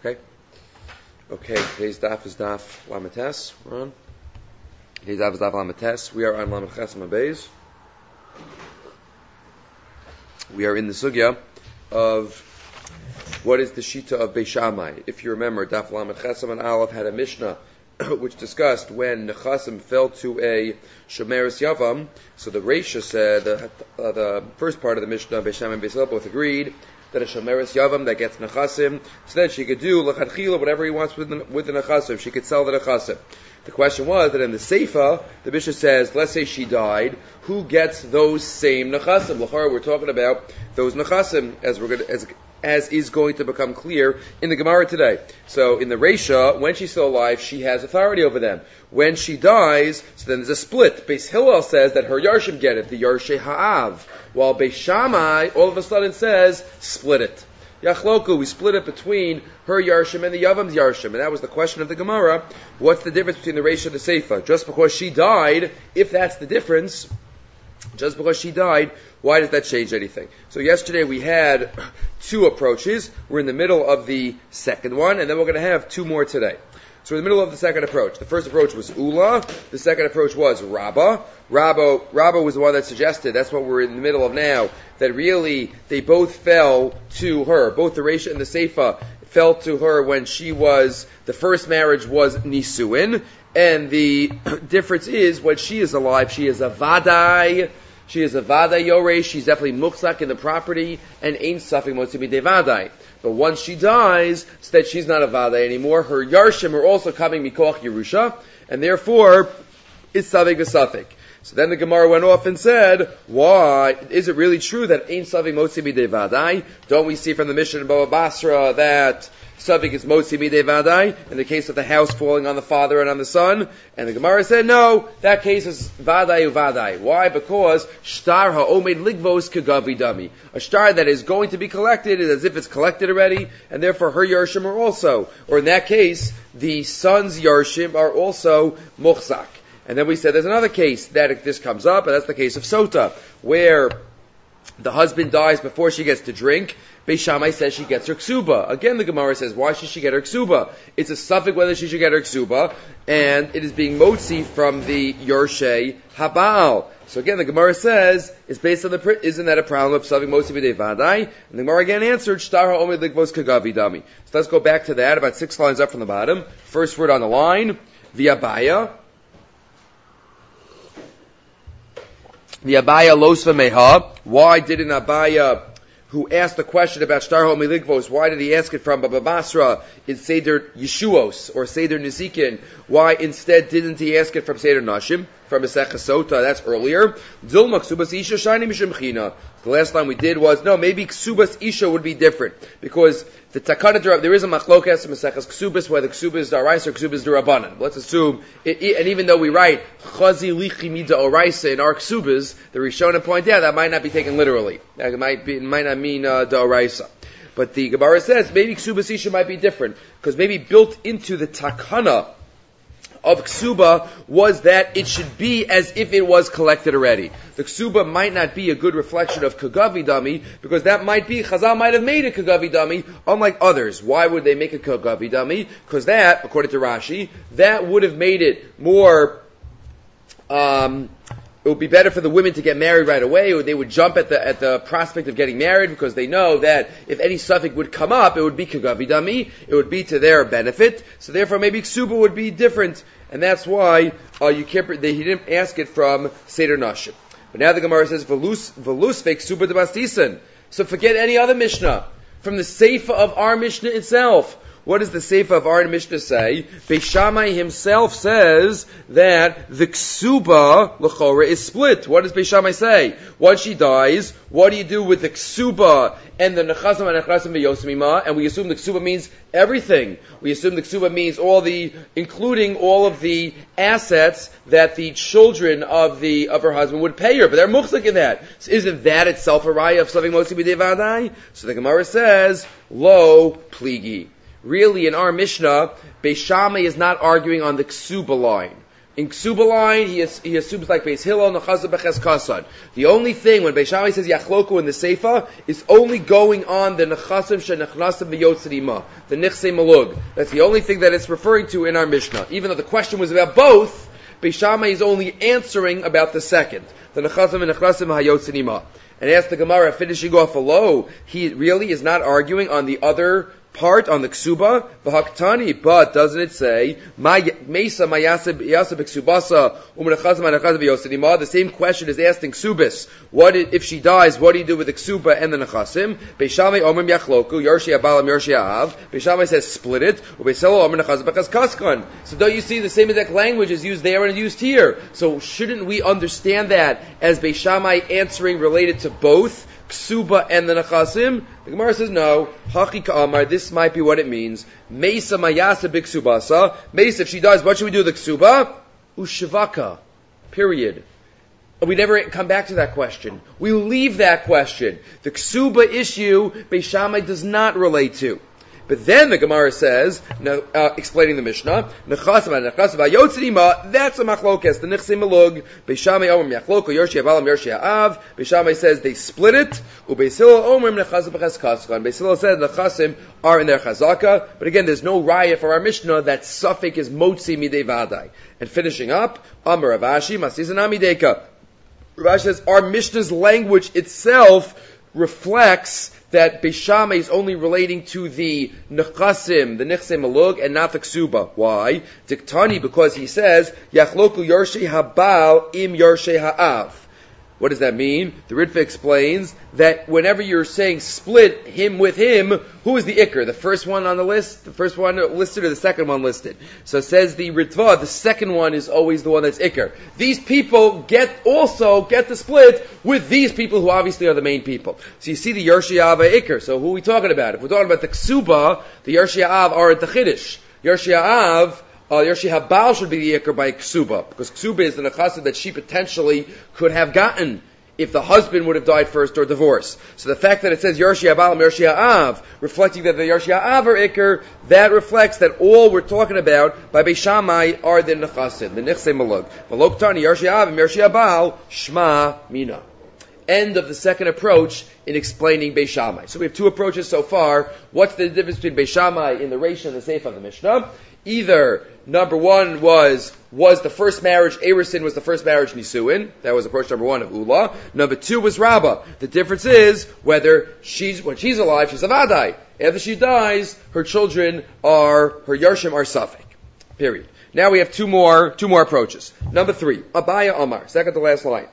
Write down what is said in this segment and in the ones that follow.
Okay? Okay, today's daf is daf Lamates. We're on. Today's daf is daf Lamates. We are on Lamed Chesam Beis. We are in the sugya of what is the shita of Beis Shammai. If you remember, daf Lamed Chesam and Aleph had a Mishnah which discussed when Nechasim fell to a Shomeres Yavam. So the Reisha said, the first part of the Mishnah, Beis Shammai and Beis Hillel both agreed that a Shomeres Yavam that gets Nechasim, so then she could do L'chadchila, whatever he wants with the Nechasim. She could sell the Nechasim. The question was that in the Seifa, the Mishnah says, let's say she died, who gets those same Nechasim? L'chara, we're talking about those Nechasim, as is going to become clear in the Gemara today. So in the Reisha, when she's still alive, she has authority over them. When she dies, so then there's a split. Beis Hillel says that her Yarshim get it, the Yarshei Ha'av, while Beis Shammai all of a sudden says, split it. Yachloku, we split it between her Yarshim and the Yavam's Yarshim. And that was the question of the Gemara. What's the difference between the Reisha and the Seifa? Just because she died, if that's the difference, just because she died, why does that change anything? So yesterday we had two approaches. We're in the middle of the second one, and then we're going to have two more today. So we're in the middle of the second approach. The first approach was Ula. The second approach was Rabbah. Rabbah was the one that suggested, that's what we're in the middle of now, that really they both fell to her. Both the Reisha and the Seifa fell to her when the first marriage was Nisuin, and the difference is when she is alive, she is a Vadai. She is a Vadai Yoresh. She's definitely Mukzak in the property, and Ein Safik Motzi Midei Vadai. But once she dies, so that she's not a Vadai anymore, her Yarshim are also coming Mikoch Yerusha, and therefore, it's Safik V'Safik. So then the Gemara went off and said, why, is it really true that Ein Safik Motzi Midei Vadai? Don't we see from the Mishnah in Baba Basra that Safik is Motzi Midei Vadai, in the case of the house falling on the father and on the son? And the Gemara said, no, that case is Vadai Uvadai. Why? Because Shtar ha'omed ligvos kegavi dami. A shtar that is going to be collected is as if it's collected already, and therefore her Yarshim are also, or in that case, the son's Yarshim are also Muchzak. And then we said there's another case that this comes up, and that's the case of Sota, where the husband dies before she gets to drink. Beis Shammai says she gets her ksuba. Again, the Gemara says, why should she get her ksuba? It's a suffix whether she should get her ksuba, and it is being motzi from the Yorshei Habal. So again, the Gemara says, it's based on isn't that a problem of suffix motzi b'dei vadai? And the Gemara again answered, shtar ha'omed ligvos kagavi dami. So let's go back to that, about 6 lines up from the bottom. First word on the line, v'abaya. V'abaya los v'meha. Why didn't Abaya, who asked the question about Shtar Ha'omed Ligvos, why did he ask it from Baba Basra in Seder Yeshuos or Seder Nizikin? Why instead didn't he ask it from Seder Nashim, from Masechah Sota? That's earlier. Dilma Ksubas Isha Shani Mishum China. The last line we did was, no, maybe Ksubas Isha would be different, because the Takana, there is a Machlokas in Masechas Ksubas, whether Ksubas is Daraisa or Ksubas is Darabanan. Let's assume, and even though we write Chazi Lichi Mida Oraisa in our Ksubas, the Rishonim point out that might not be taken literally. That might not mean Daraisa. But the Gemara says maybe Ksubas Isha might be different, because maybe built into the Takana of Ksuba was that it should be as if it was collected already. The Ksuba might not be a good reflection of Kagavi Dami, because that might be, Chazal might have made a Kagavi Dami, unlike others. Why would they make a Kagavi Dami? Because that, according to Rashi, that would have made it more, it would be better for the women to get married right away, or they would jump at the prospect of getting married, because they know that if any suffix would come up, it would be Kagavi Dami, it would be to their benefit. So therefore maybe Ksuba would be different, and that's why he didn't ask it from Seder Nashim. But now the Gemara says, Velus fake Ksuba de Bastisan. So forget any other Mishnah. From the Seifa of our Mishnah itself, what does the Seifa of our Mishnah say? Beis Shammai himself says that the Ksuba, l'chora, is split. What does Beis Shammai say? Once she dies, what do you do with the Ksuba and the Nechasim and Nechasim v'Yosimima? And we assume the Ksuba means everything. We assume the Ksuba means including all of the assets that the children of her husband would pay her. But they're muchzik in that. So isn't that itself a raya of Slavim Motzi B'dei Vadai? So the Gemara says, lo pligi. Really, in our Mishnah, Beis Shammai is not arguing on the Ksuba line. In Ksuba line, he assumes like Beis Hillel, Nechasa Beches Kasan. The only thing, when Beis Shammai says Yachloku in the Seifa, is only going on the Nechasim Shenechnasim V'Yotzerima, the Nichse Malug. That's the only thing that it's referring to in our Mishnah. Even though the question was about both, Beis Shammai is only answering about the second, the Nechasim and Nechnasim V'Yotzerima. And as the Gemara finishing off a low, he really is not arguing on the other part, on the ksuba, v'haktani, but doesn't it say, Mesa Mayasib Ksubasa, the same question is asked in Ksubis. What if she dies, what do you do with the ksuba and the nechasim? Beis Shammai Omrim Yachloku, Yarshi Abalam Yarshi Av. Beis Shammai says split it, Beis Hillel Omrim Nechasa Bechas Kaskan. So don't you see the same exact language is used there and used here? So shouldn't we understand that as Beis Shammai answering related to both Ksuba and the Nechasim? The Gemara says no. Haki Ka'amar, this might be what it means. Mesa Mayasa Biksubasa. Mesa, if she dies, what should we do with the Ksuba? Ushivaka. Period. We never come back to that question. We leave that question. The Ksuba issue, Beis Shammai does not relate to. But then the Gemara says, explaining the Mishnah, that's a machlokes, the Nichse Malug, Beis Shammai Omrim Yachloku, Yarshi Avalam Yarshi Av. Beis Shammai says they split it, Beis Hillel Omrim Nechasa B'ches Kaskan. Beis Hillel says the Nechasim are in their Chazaka, but again, there's no raya for our Mishnah that suffix is Motzi Midei Vadai. And finishing up, Amar Rav Ashi, Masizan Amideka. Rav Ashi says our Mishnah's language itself reflects that Beis Shammai is only relating to the Nechasim, the Nichse Malug, and not the Ksuba. Why? Diktani, because he says, Yachloku Yarshei Habal im Yarshei Ha'av. What does that mean? The Ritva explains that whenever you're saying split him with him, who is the Iker? The first one on the list? The first one listed or the second one listed? So says the Ritva, the second one is always the one that's Iker. These people also get the split with these people who obviously are the main people. So you see the Yarshei Av Iker. So who are we talking about? If we're talking about the Ksuba, the Yarshei Av are at the Chiddush. Yarshei Av, Yarshi Habal should be the Iker by Ksuba, because Ksuba is the Nechasim that she potentially could have gotten if the husband would have died first or divorced. So the fact that it says Yarshi Habal and Yarshi Av, reflecting that the Yarshi Av are Iker, that reflects that all we're talking about by Beis Shammai are the Nechasim, the Nichse Malug. Malok Tani, Yarshi Av and Yarshi Habal, Shma Mina. End of the second approach in explaining Beis Shammai. So we have two approaches so far. What's the difference between Beis Shammai in the Reish and the Seif of the Mishnah? Either number one was the first marriage, Erusin was the first marriage Nisuin. That was approach number one of Ula. Number two was Rabbah. The difference is whether when she's alive, she's a Vadai. After she dies, her children her Yarshim are Safek. Period. Now we have two more approaches. Number three, Abaya Amar, second to last line.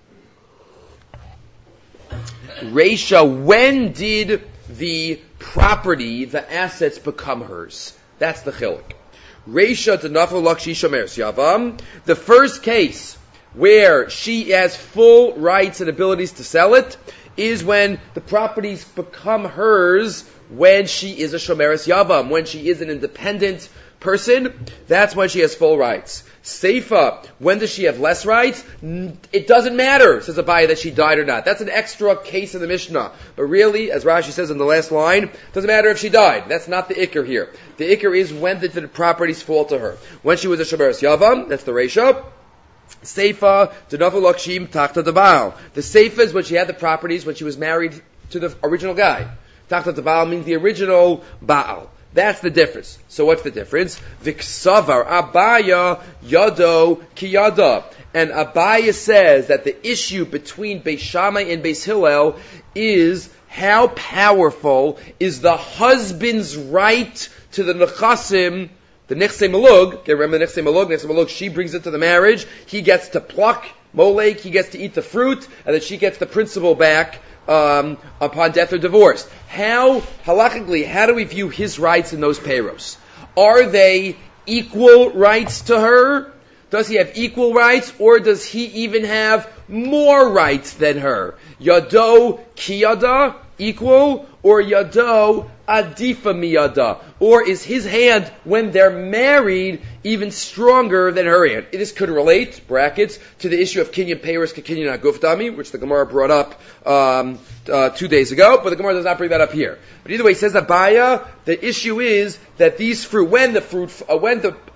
Reisha, when did the property, the assets become hers? That's the chiluk. Reisha Tanafel Lakshi Shomer Yavam. The first case where she has full rights and abilities to sell it is when the properties become hers when she is a Shomeres Yavam, when she is an independent person. That's when she has full rights. Seifa, when does she have less rights? It doesn't matter, says Abaye, that she died or not. That's an extra case in the Mishnah. But really, as Rashi says in the last line, it doesn't matter if she died. That's not the Iker here. The Iker is when did the properties fall to her. When she was a Shomeres Yavam, that's the Reisha. Seifa, D'Navu Lakshim Tachta Dabal. The Seifa is when she had the properties when she was married to the original guy. Tachta Dabal means the original Baal. That's the difference. So what's the difference? Viksavar Abaya Yado Kiyada. And Abaya says that the issue between Beis Shammai and Beis Hillel is how powerful is the husband's right to the Nechasim, the Nichse Malug. Okay, remember the Nichse Malug, she brings it to the marriage. He gets to pluck Molek, he gets to eat the fruit, and then she gets the principal back upon death or divorce. Halachically, how do we view his rights in those peiros? Are they equal rights to her? Does he have equal rights, or does he even have more rights than her? Yado kiyada, equal, or yado adifa miyada? Or is his hand, when they're married, even stronger than her hand? This could relate, brackets, to the issue of kinyan peiros kinyan hagufdami, which the Gemara brought up 2 days ago, but the Gemara does not bring that up here. But either way, says Abaya, the issue is that these fruit, when the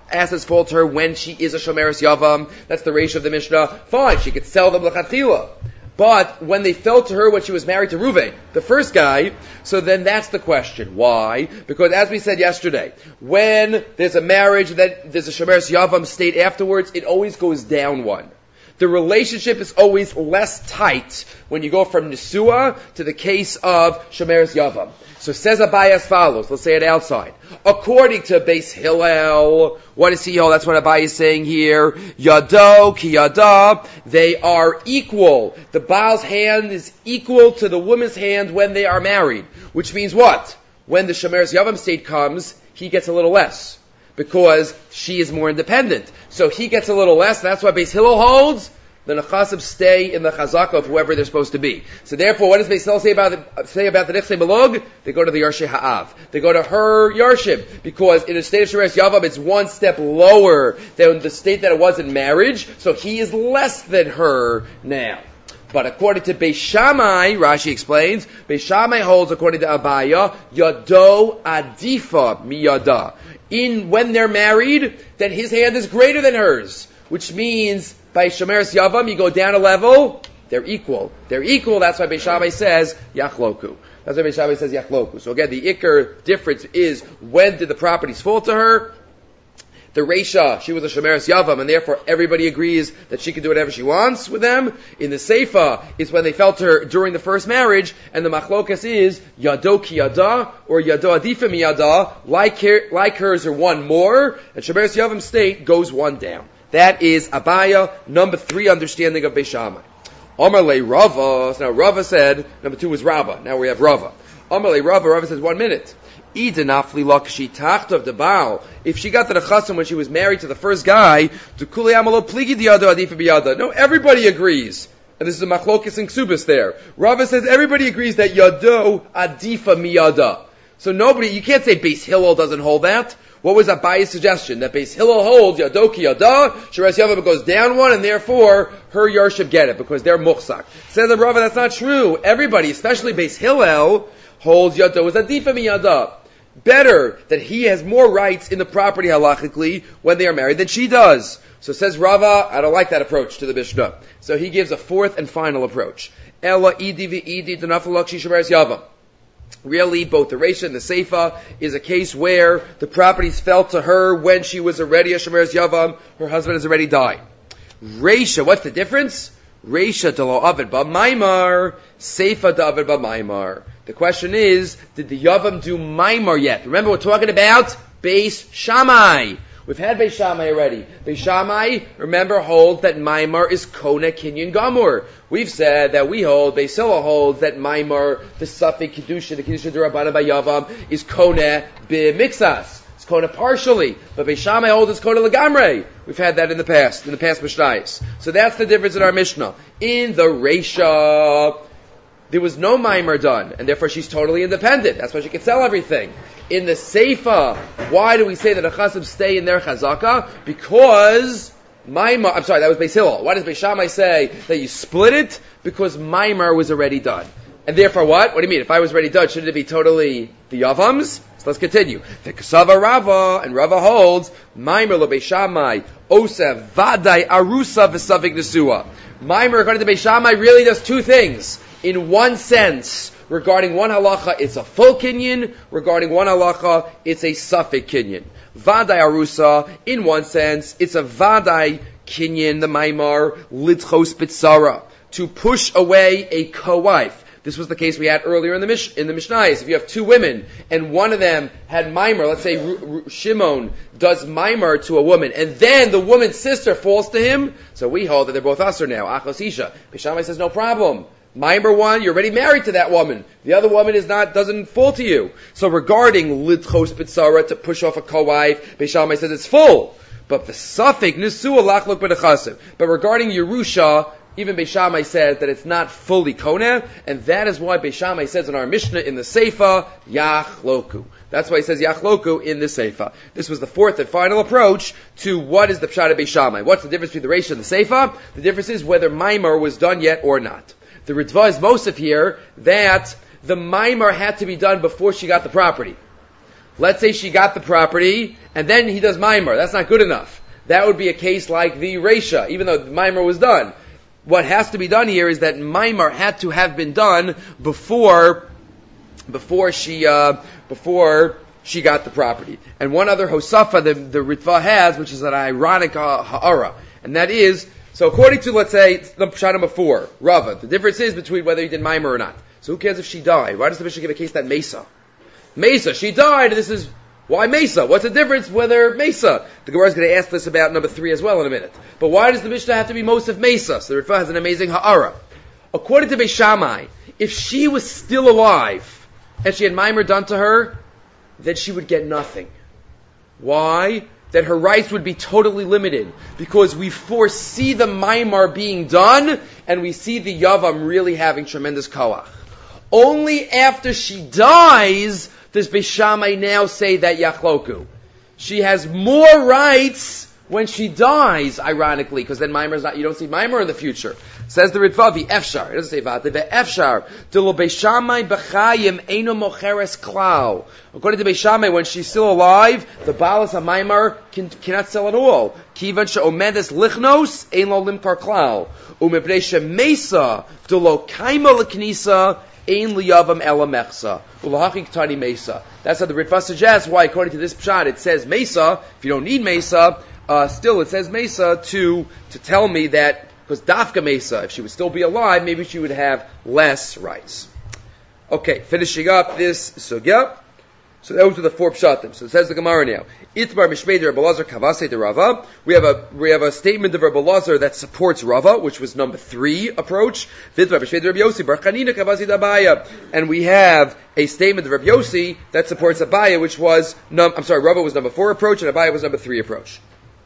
assets fall to her when she is a shomeres yavam. That's the ratio of the Mishnah. Fine, she could sell them l'chatchila. But when they fell to her when she was married to Reuven, the first guy, so then that's the question. Why? Because as we said yesterday, when there's a marriage, that there's a shomeres yavam state afterwards, it always goes down one. The relationship is always less tight when you go from Nisua to the case of shomeres yavam. So says Abaye as follows. Let's say it outside. According to Beis Hillel, what does he hold? That's what Abaye is saying here. Yado ki yada. They are equal. The Baal's hand is equal to the woman's hand when they are married. Which means what? When the shomeres yavam state comes, he gets a little less. Because she is more independent. So he gets a little less. That's why Beis Hillel holds. The Nechasim stay in the chazaka of whoever they're supposed to be. So therefore, what does Beis Hillel say about the Nechsei Belog? They go to the Yarshei Ha'av. They go to her Yarshim. Because in a state of shomeres yavam, it's one step lower than the state that it was in marriage. So he is less than her now. But according to Beis Shammai, Rashi explains, Beis Shammai holds, according to Abaya, Yado Adifa Miyada. When they're married, then his hand is greater than hers. Which means, by shomeres yavam, you go down a level, they're equal. They're equal, that's why Beis Shammai says, Yachloku. That's why Beis Shammai says Yachloku. So again, the Iker difference is, when did the properties fall to her? The Reisha, she was a shomeres yavam, and therefore everybody agrees that she can do whatever she wants with them. In the Seifa, it's when they fell to her during the first marriage, and the machlokas is Yado ki yada, or Yado adifa mi yada, like hers or one more, and shomeres yavam state goes one down. That is Abaya, number 3 understanding of Beis Shammai. Amar le Rava, so now Rava said, number 2 was Rava, now we have Rava. Amar le Rava says 1 minute. If she got to the Chasim when she was married to the first guy, no, everybody agrees. And this is a machlokes and ksubis there. Rava says everybody agrees that yado adifa miyada. So you can't say Beis Hillel doesn't hold that. What was Abaye's suggestion? That Beis Hillel holds yado ki yada, shomeres yavam goes down one, and therefore her yarshib get it, because they're muchsak. Says the Rava, that's not true. Everybody, especially Beis Hillel, holds yado is adifa miyada. Better that he has more rights in the property halachically when they are married than she does. So says Rava, I don't like that approach to the Mishnah. So he gives a fourth and final approach. Ela idi v'idi t'nafalakshi shomeres yavam. Really, both the Reisha and the Seifa is a case where the properties fell to her when she was already a shomeres yavam. Her husband has already died. Reisha, what's the difference? Reisha de lo avid ba maimar, Seifa de avid ba maimar. The question is, did the Yavam do Maimar yet? Remember, we're talking about Beis Shammai. We've had Beis Shammai already. Beis Shammai, remember, holds that Maimar is Kona Kinyan Gamur. We've said that we hold, Beis Hillel holds that Maimar, the Safek Kedusha, the Kedusha D'Rabbanan by Yavam, is Kona B'Mixas. It's Kona partially. But Beis Shammai holds it's Kona Lagamre. We've had that in the past Mishnayos. So that's the difference in our Mishnah. In the Reisha, there was no Maimar done, and therefore she's totally independent. That's why she can sell everything. In the Seifa, why do we say that the Chasim stay in their Chazaka? Because Maimar, that was Beis Hillel. Why does Beis Shammai say that you split it? Because Maimar was already done. And therefore what? What do you mean? If I was already done, shouldn't it be totally the Yavams? So let's continue. The Kasava Rava, and Rava holds, Maimar lo Beis Shammai, Osa Vadai Arusa V'Savik Nesua. Maimar, according to Beis Shammai, really does two things. In one sense, regarding one halacha, it's a full kinyan. Regarding one halacha, it's a safek kinyan. Vadai arusa, in one sense, it's a vadai kinyan, the maimar, litchos bitsara, to push away a co-wife. This was the case we had earlier in the Mishnayos. If you have two women, and one of them had maimar, let's say Shimon does maimar to a woman, and then the woman's sister falls to him, so we hold that they're both usher now, achos isha. Beis Shammai says no problem. Maimar one, you're already married to that woman. The other woman doesn't fall to you. So regarding litchos bitsara, to push off a co-wife, Beis Shammai says it's full. But the safek nisua lachlok b'nechasim. But regarding Yerusha, even Beis Shammai says that it's not fully koneh, and that is why Beis Shammai says in our Mishnah in the Seifa, Yachloku. That's why he says Yachloku in the Seifa. This was the fourth and final approach to what is the Pshat of Beis Shammai. What's the difference between the Reisha and the Seifa? The difference is whether Maimar was done yet or not. The Ritva is Mosef here that the Maimar had to be done before she got the property. Let's say she got the property, and then he does Maimer. That's not good enough. That would be a case like the Reisha, even though the Maimer was done. What has to be done here is that Maimer had to have been done before she got the property. And one other Hosafa the Ritva has, which is an ironic ha'ara, and that is, so according to, let's say, Pshat number 4, Rava, the difference is between whether he did Maimer or not. So who cares if she died? Why does the Mishnah give a case that Mesa? Mesa, she died, this is, why Mesa? What's the difference whether Mesa? The Gemara is going to ask this about number 3 as well in a minute. But why does the Mishnah have to be Mosef Mesa? So the Ritva has an amazing ha'ara. According to Beis Shammai, if she was still alive, and she had Maimer done to her, then she would get nothing. Why? That her rights would be totally limited. Because we foresee the Maimer being done, and we see the Yavam really having tremendous koach. Only after she dies does Beis Shammai now say that Yachloku. She has more rights when she dies, ironically, because then Maimer is not, you don't see Maimer in the future. Says the Ritva, Efshar. It doesn't say Vate, Efshar. Delo Beis Shammai b'chayim eino mocheres klau. According to Beis Shammai, when she's still alive, the Balas HaMaimer cannot sell at all. Kivan she'omedes lichnos, ein lo limkar klau. Umepnei she'mesa, delo kaima l'knisa, ein liyavam ela mechsa. Ulahachik tani mesa. That's how the Ritva suggests why, according to this pshat, it says mesa. If you don't need mesa, still it says mesa to tell me that, because Dafka Mesa, if she would still be alive, maybe she would have less rights. Okay, finishing up this sugya. So those are the 4 pshatim. So it says the Gemara now. Itbar Mishmei de Rabbi Lazar Kavase de Rava. We have a statement of Rabbi Lazar that supports Rava, which was number 3 approach. Vitbar Mishmei de Rabbi Yossi Bar Chanina Kavase de Abaya. And we have a statement of Rabbi Yossi that supports Abaya, which was Rava was number 4 approach, and Abaya was number 3 approach.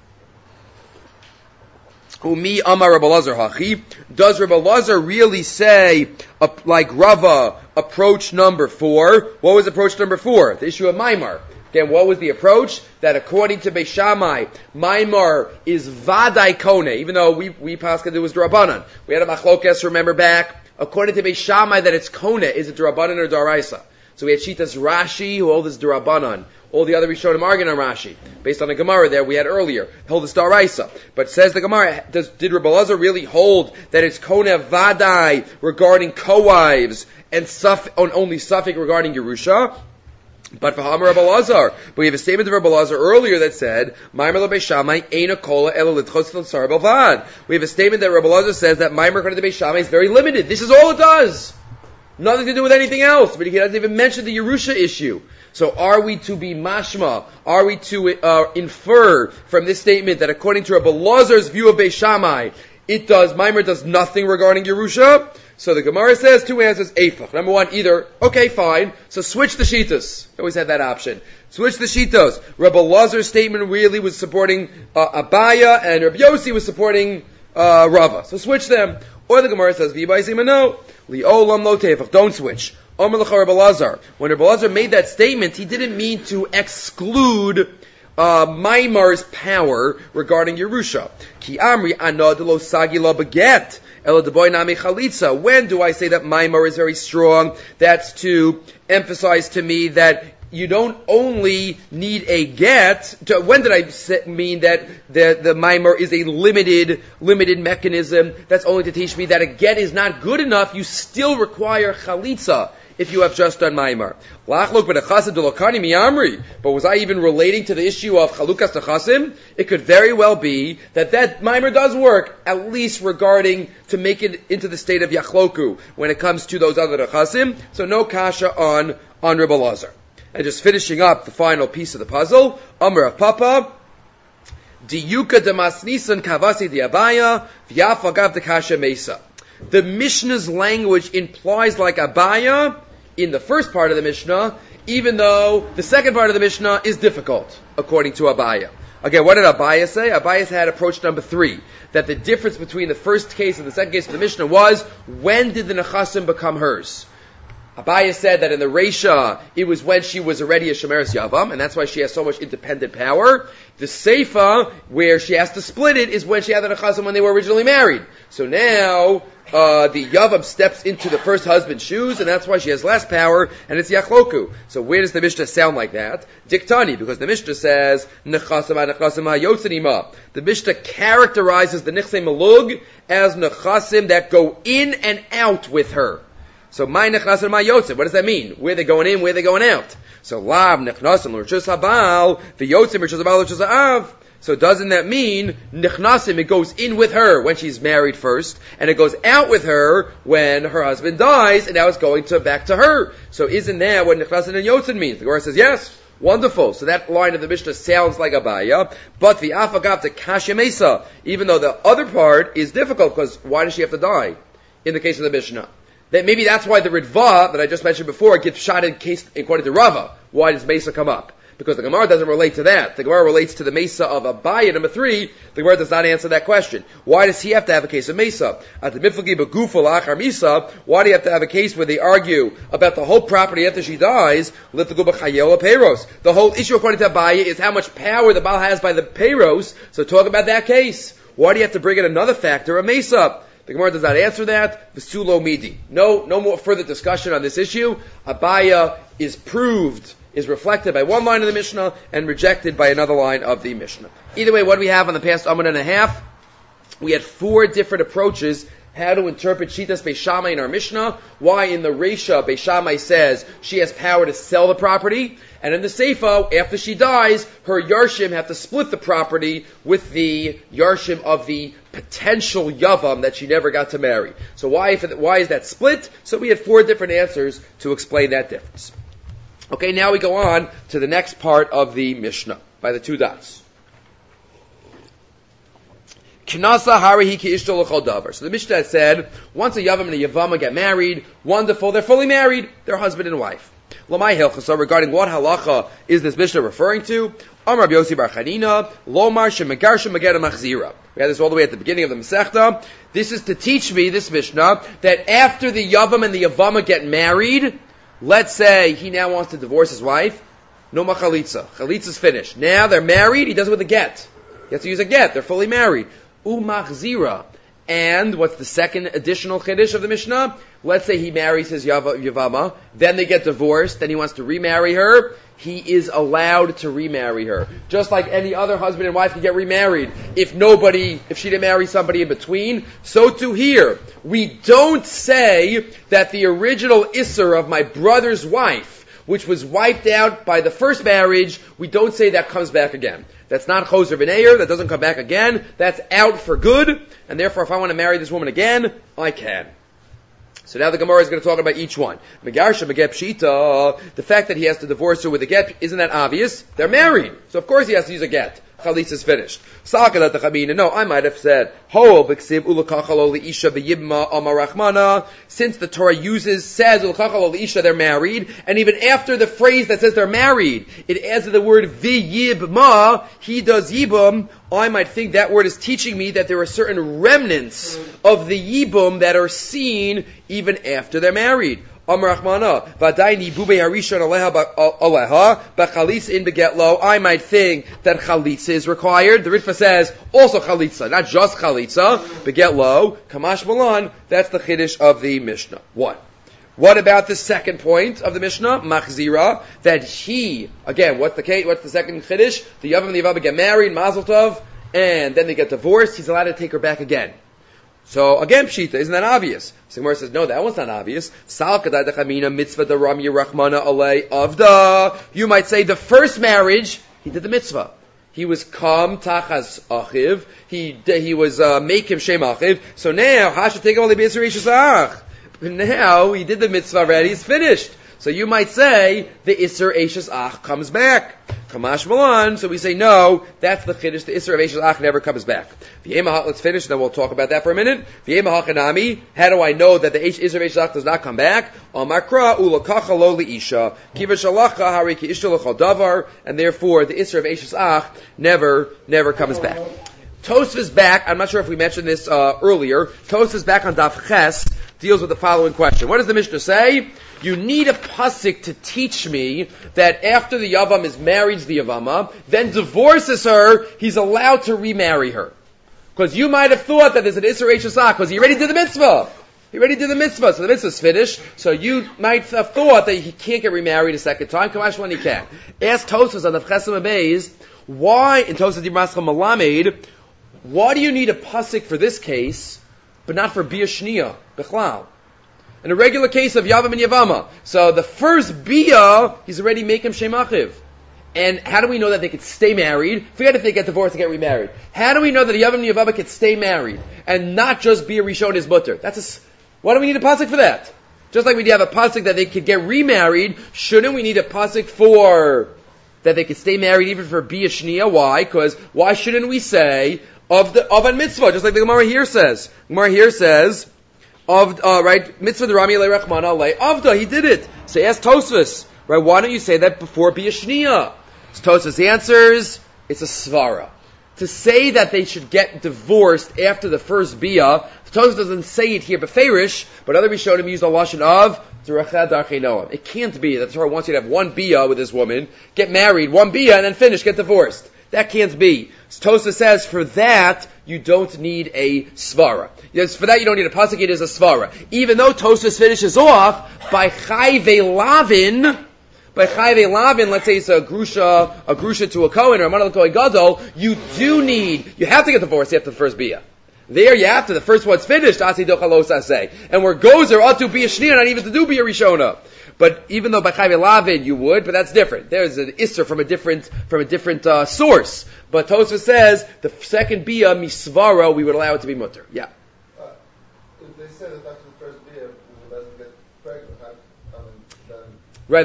Umi Amar Rabbi Lazar Hachi. Does Rabbi Lazar really say, like Rava, approach number 4? What was approach number 4? The issue of Maimar. Again, what was the approach? That according to Beis Shammai, Maimar is Vadai Kone, even though we paskin it was D'Rabbanan. We had a machlokes, remember back. According to Beis Shammai, that it's Kone, is it D'Rabbanan or D'Oraisa? So we had Shitas Rashi, who hold this D'Rabbanan. All the other Rishonim argue on Rashi, based on the Gemara there we had earlier. Hold this D'Oraisa. But says the Gemara, did Rabbi Lazar really hold that it's Kone Vadai regarding co-wives and only Suffolk regarding Yerusha? But for Hamar Rabbi Lazar, but we have a statement of Rabbi Lazar earlier that said, Maimer lo Beis Shammai eina kola ela litchos l'tzar belvad. We have a statement that Rabbi Lazar says that Maimer according to Beis Shammai is very limited. This is all it does. Nothing to do with anything else. But he doesn't even mention the Yerusha issue. So are we to be mashma? Are we to infer from this statement that according to Rabbi Lazar's view of Beis Shammai, Maimer does nothing regarding Yerusha? So the Gemara says 2 answers, Eifach. Number 1, either, okay, fine, so switch the Shitas. Always had that option. Switch the Shitas. Rabbi Lazar's statement really was supporting Abaya, and Rabbi Yossi was supporting Rava. So switch them. Or the Gemara says, V'yibai Zimano, Li'olam lo teifach, don't switch. Omer l'cha Rabbi Lazar. When Rabbi Lazar made that statement, he didn't mean to exclude Maimar's power regarding Yerusha. Ki amri anad lo sagi lo beget. When do I say that Maimar is very strong? That's to emphasize to me that you don't only need a get. When did I mean that the Maimar is a limited mechanism? That's only to teach me that a get is not good enough. You still require chalitza if you have just done Maimar. But was I even relating to the issue of chalukas nechasim? It could very well be that Maimar does work, at least regarding to make it into the state of yachloku when it comes to those other nechasim. So no kasha on Rabbi Lazar. And just finishing up the final piece of the puzzle, Amar of Papa, Diyuka demasnisan kavasi diabaya, v'yafagav de kasha mesa. The Mishnah's language implies like Abaya in the first part of the Mishnah, even though the second part of the Mishnah is difficult, according to Abaya. Again, what did Abaya say? Abaya had approach number 3, that the difference between the first case and the second case of the Mishnah was, when did the Nechasim become hers? Abaya said that in the Reisha, it was when she was already a Shemeres Yavam, and that's why she has so much independent power. The Seifa, where she has to split it, is when she had the Nechasim when they were originally married. So now, the Yavam steps into the first husband's shoes, and that's why she has less power, and it's Yachloku. So where does the Mishnah sound like that? Diktani, because the Mishnah says, Nechasima Yotzenima. The Mishnah characterizes the Nichse Malug as Nechasim that go in and out with her. So my Nechasim Ma Yotzin, what does that mean? Where they going in, where they going out? So Lav Nechasim L'Rishus Habal, V'Yotzim L'Rishus Habal L'Rishus Ha'av. So doesn't that mean Nichnasim, it goes in with her when she's married first, and it goes out with her when her husband dies, and now it's going back to her. So isn't that what Nichnasim and Yotzin means? The Gemara says yes. Wonderful. So that line of the Mishnah sounds like Abaya, but the Afagav to Kasha Mesa, even though the other part is difficult, because why does she have to die? In the case of the Mishnah. That maybe that's why the Ritva that I just mentioned before gets shot in case, according to Rava. Why does Mesa come up? Because the Gemara doesn't relate to that. The Gemara relates to the Mesa of Abaya, number 3. The Gemara does not answer that question. Why does he have to have a case of Mesa? At the Miflagi Begufal Achar Misa, why do you have to have a case where they argue about the whole property after she dies? The whole issue according to Abaya is how much power the Baal has by the Peiros. So talk about that case. Why do you have to bring in another factor, a Mesa? The Gemara does not answer that. V'sulo midi. No more further discussion on this issue. Abaya is reflected by one line of the Mishnah and rejected by another line of the Mishnah. Either way, what do we have on the past Amud and a half? We had 4 different approaches how to interpret Shitas Beis Shammai in our Mishnah. Why in the Reisha, Beis Shammai says she has power to sell the property, and in the Seifa, after she dies, her Yarshim have to split the property with the Yarshim of the potential Yavam that she never got to marry. So why is that split? So we had 4 different answers to explain that difference. Okay, now we go on to the next part of the Mishnah, by the 2 dots. Knasa harihi ki ishto l'chol davar. So the Mishnah said, once a Yavam and a Yavama get married, wonderful, they're fully married, they're husband and wife. Lamai hilchasa, regarding what halacha is this Mishnah referring to? Amar Rabbi Yossi bar Chanina, lomar shemegarshem megera machzira. We had this all the way at the beginning of the Masechta. This is to teach me, this Mishnah, that after the Yavam and the Yavama get married, let's say he now wants to divorce his wife, no machalitza. Chalitza's finished. Now they're married, he does it with a get. He has to use a get, they're fully married. Umachzira. And what's the second additional chiddush of the Mishnah? Let's say he marries his Yavama, then they get divorced, then he wants to remarry her. He is allowed to remarry her. Just like any other husband and wife can get remarried. If she didn't marry somebody in between, so too here. We don't say that the original Isser of my brother's wife, which was wiped out by the first marriage, we don't say that comes back again. That's not Choser B'Neir, that doesn't come back again. That's out for good, and therefore if I want to marry this woman again, I can. So now the Gemara is going to talk about each one. Megarsha Megep Shita, the fact that he has to divorce her with a get, isn't that obvious? They're married, so of course he has to use a get. Chalitza is finished. Sakalat Chabina. No, I might have said, Ho b'ksiv ulakachalo liisha v'yibma amarachmana. Since the Torah says ulakachalo liisha, they're married, and even after the phrase that says they're married, it adds to the word v'yibma. He does yibum. I might think that word is teaching me that there are certain remnants of the yibum that are seen even after they're married. I might think that chalitza is required. The Ritva says also chalitza, not just chalitza, beget lo, kamash malan. That's the chiddush of the Mishnah. What about the second point of the Mishnah? Machzira, that what's the second chiddush? The Yavam and the Yavama get married, Mazel Tov, and then they get divorced. He's allowed to take her back again. So again, Pshita, isn't that obvious? So Gemara says, no, that one's not obvious. You might say the first marriage, he did the mitzvah. He was kam tachas achiv. He was makim shem achiv. So now, hasha take all the b'yisur ach. Now he did the mitzvah already. He's finished. So you might say the Isser Eishes Ach comes back. Kamash Malan. So we say no, that's the Chiddush. The Isser of Eishes Ach never comes back. Let's finish, and then we'll talk about that for a minute. How do I know that the Isser of Eishes Ach does not come back? Amakra ulakacha lo liisha kivashalacha hariki ishto l'chol davar, and therefore the Isser of Eishes Ach never comes back. Tosfos is back. I'm not sure if we mentioned this earlier. Tosfos is back on Daf Ches. Deals with the following question. What does the Mishnah say? You need a pasuk to teach me that after the Yavam is married to the Yavama, then divorces her, he's allowed to remarry her. Because you might have thought that there's an Isser Eishes Ach, because he already did the mitzvah. He already did the mitzvah, so the mitzvah's finished. So you might have thought that he can't get remarried a second time. Kamash when he can. Ask Tosfos on the Chesem Abayz, why, in Tosfos Dimascha Malamed, why do you need a pasuk for this case, but not for Bia Shniya, Bechlal? In a regular case of Yavam and Yavama. So the first Bia, he's already making Shemachiv. And how do we know that they could stay married? Forget if they get divorced and get remarried. How do we know that Yavam and Yavama could stay married and not just be a Rishon his mutter? Why do we need a pasuk for that? Just like we have a pasuk that they could get remarried, shouldn't we need a pasuk for that they could stay married even for Bia Shniya? Why? Because why shouldn't we say of a mitzvah? Just like the Gemara here says. Gemara here says right, mitzvah derami le rachmana le avda. He did it. So ask Tosfos, right? Why don't you say that before Bia Shniya? Tosfos answers, it's a svara. To say that they should get divorced after the first bia, Tosfos doesn't say it here, beferish, but other Rishonim use the lashon of derechad darchei noam. It can't be that the Torah wants you to have one bia with this woman, get married, one bia, and then finish, get divorced. That can't be. Tosfos says, for that, you don't need a svara. Yes, for that, you don't need a pasuk, it is a svara. Even though Tosfos finishes off by chayve lavin, by chayve lavin, let's say it's a grusha to a Kohen or a Manal Kohen Gadol, you have to get divorced after the first bia. There you have to, the first one's finished, asi dochalos aseh. And where gozer ought to be a shniya, not even to do be a rishona. But even though by chayve lavin you would, but that's different. There's an isser from a different source. But Tosfos says, the second bia, misvara, we would allow it to be mutter. Yeah. If they said that after the first bia, who doesn't get pregnant, then... Right,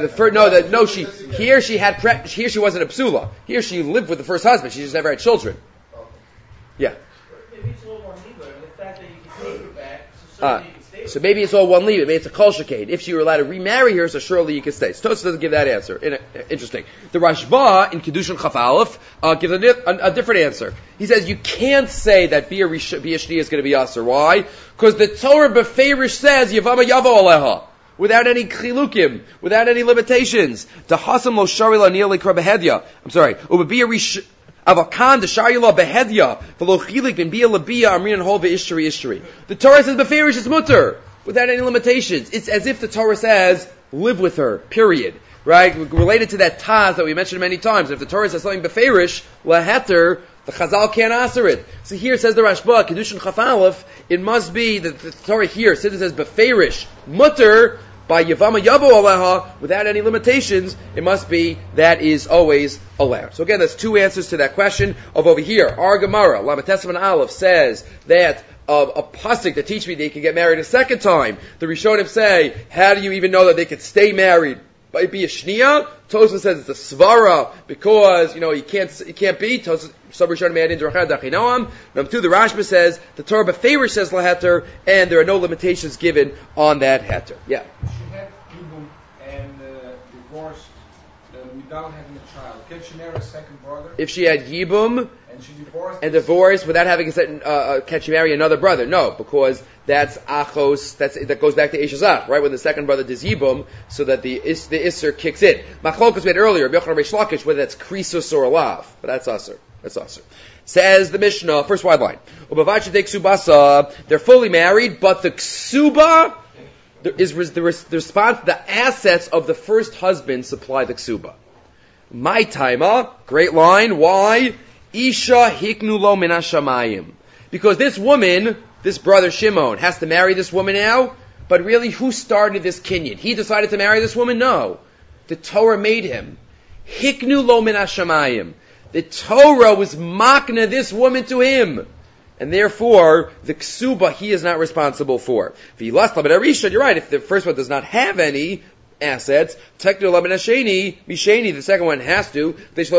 here she wasn't a psula. Here she lived with the first husband. She just never had children. Okay. Yeah. Maybe it's all one lever, and the fact that you can take her back, so you can stay. So maybe it's all one leave. Maybe it's a kol sheked. If you were allowed to remarry her, so surely you can stay. So Tosfos doesn't give that answer. Interesting. The Rashba in Kedushin Chaf Aleph gives a different answer. He says you can't say that Bia Shniya is going to be aser. Why? Because the Torah beferish says Yavama Yavo Aleha. Without any chilukim, without any limitations. The hasam lo shari la niya lekra behedya. I'm sorry. Ubebiya rish avakan the shari la behedya v'lo chilik ben bia labia amrin hol ve'ishtari ishtari. The Torah says beferish is mutter without any limitations. It's as if the Torah says live with her. Period. Right? Related to that taz that we mentioned many times. If the Torah says something beferish laheter, the Chazal can't answer it. So here says the Rashba, Kedushin Chaf Aleph, it must be that the Torah here, since it says beferish, mutter, by Yavama Yavo Aleha, without any limitations, it must be that is always allowed. So again, that's two answers to that question of over here. Our Gemara, Lametesman Aleph, says that a pasuk that teach me they can get married a second time. The Rishonim say, how do you even know that they could stay married? By be a shniya, Tosfos says it's a svara because you can't be. Some Rishonim add in derechad darchei noam. Number two, the Rashba says the Torah beferish says laheter, and there are no limitations given on that heter. Yeah. She had yibum and divorced without having a child. Can she marry a second brother? If she had yibum and she divorced without having can she marry another brother? No, because that's achos. That goes back to Eshazach, right? When the second brother does yibum, so that the isser kicks in. Machlokas we had earlier, Rabbi Yochanan Reish Lakish, whether that's krisus or lav, but that's usser. That's usser. Says the Mishnah, first wide line. They're fully married, but the ksuba is the response. The assets of the first husband supply the ksuba. My taima, great line. Why? Isha hiknu lo min hashamayim. Because this woman, this brother Shimon, has to marry this woman now. But really, who started this kinyan? He decided to marry this woman? No. The Torah made him. Hiknu lo min hashamayim. The Torah was makna this woman to him. And therefore, the ksuba he is not responsible for. You're right, if the first one does not have any assets, the second one has to,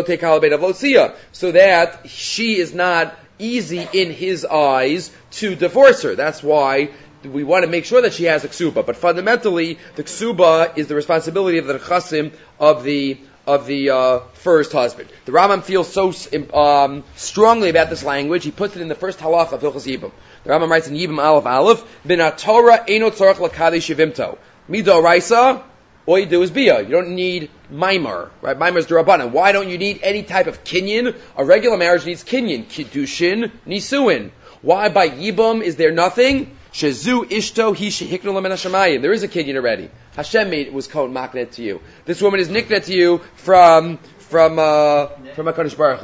so that she is not easy in his eyes to divorce her. That's why we want to make sure that she has a ksuba. But fundamentally, the ksuba is the responsibility of the chasim of the first husband. The Rambam feels so strongly about this language, he puts it in the first halach of Hilchos Yibum. The Rambam writes in Yibum Aleph Aleph, B'na Torah eino tzorach l'kadesh yivimto. Mido Raisa, all you do is bia. You don't need maimar, right? Maimar is d'Rabbanan. Why don't you need any type of kinyan? A regular marriage needs kinyan, kiddushin, nisuin. Why by Yibum is there nothing? Shezu ishto hi shehiknu lamin hashamayim. There is a kinyan already. Hashem was called maknet to you. This woman is niknet to you from HaKadosh Baruch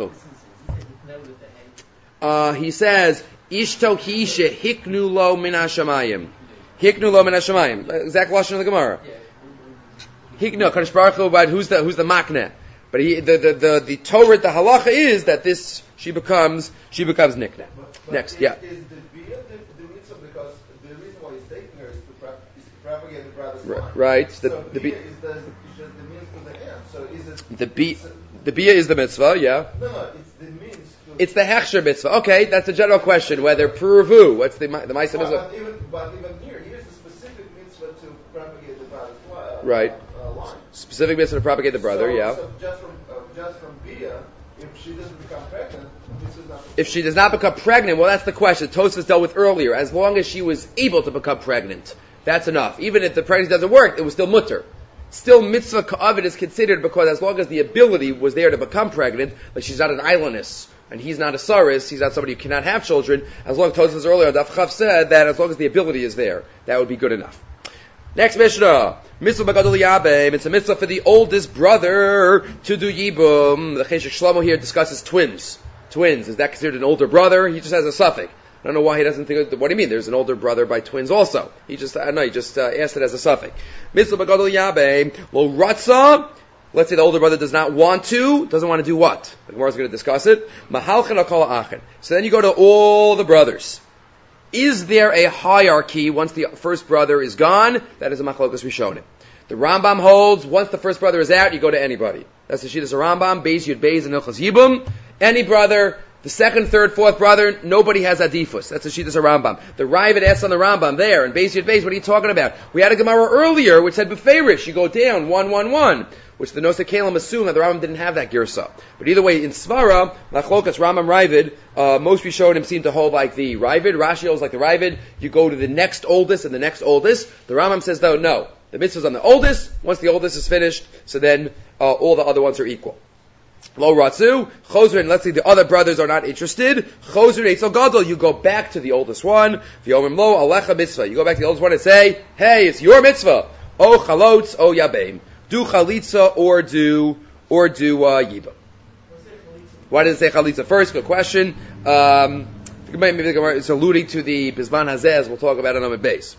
Hu. He says, ishto hi shehiknu lo min hashamayim. Hiknu lo min hashamayim. Exact lashon of the Gemara. Hiknu, HaKadosh Baruch Hu, but who's the maknet? But the Torah, the halacha is that she becomes niknet. Next, yeah. Is the bia the mitzvah because the reason why he's taking her is to propagate the brother's line. Right. So bia is just the means to the end. So is it the bia is the mitzvah? Yeah. No, it's the means to. It's the hechsher mitzvah. Okay, that's a general question. Whether pruvu, what's the ma'aseh mitzvah? But even here's a specific mitzvah to propagate the brother's line. Right. Specific mitzvah to propagate the brother. Yeah. So just from bia, if she doesn't become pregnant, this is not. If she does not become pregnant, well, that's the question Tosfos dealt with earlier. As long as she was able to become pregnant, that's enough. Even if the pregnancy doesn't work, it was still mutter. Still, mitzvah ka'avid is considered because as long as the ability was there to become pregnant, like she's not an islandess, and he's not a saris, he's not somebody who cannot have children, as long as Tosfos earlier, Daf Chav said that as long as the ability is there, that would be good enough. Next Mishnah. Mitzvah b'gadol yabem. It's a mitzvah for the oldest brother to do yibum. The Cheshek Shlomo here discusses twins. Twins. Is that considered an older brother? He just has a suffix. I don't know why he doesn't think, what do you mean? There's an older brother by twins also. He just asked it as a suffix. Mitzvah b'gadol yabem. Lo ratza. Let's say the older brother doesn't want to do what? The Gemara is going to discuss it. Mahalchen akol achen. So then you go to all the brothers. Is there a hierarchy once the first brother is gone? That is a machlokas rishonim. The Rambam holds, once the first brother is out, you go to anybody. That's the Shittas of Rambam, Beis Yud Beis and Ilchas Yibum. Any brother, the second, third, fourth brother, nobody has adifus. That's the Shittas of Rambam. The Ravid asks on the Rambam there, and Beis Yud Beis, what are you talking about? We had a Gemara earlier which said Beferish, you go down, 1, which the Nosei Kalim assume that the Rambam didn't have that girsa. But either way, in Svara, Machlokas, Rambam, Ravid, most Rishonim seem to hold like the Ravid. Rashi holds like the Ravid. You go to the next oldest and the next oldest. The Rambam says, though, no. The mitzvah's on the oldest. Once the oldest is finished, so then all the other ones are equal. Lo ratzu, Chosrin, let's say the other brothers are not interested. Chosrin Eitzel Gadol, you go back to the oldest one. V'yomim lo alecha mitzvah. You go back to the oldest one and say, hey, it's your mitzvah. O chalotz, o yabeim. Do chalitza or do yibam. Why does it say chalitza first? Good question. Maybe the Gemara is alluding to the Bizman Hazeh, as we'll talk about it on the base.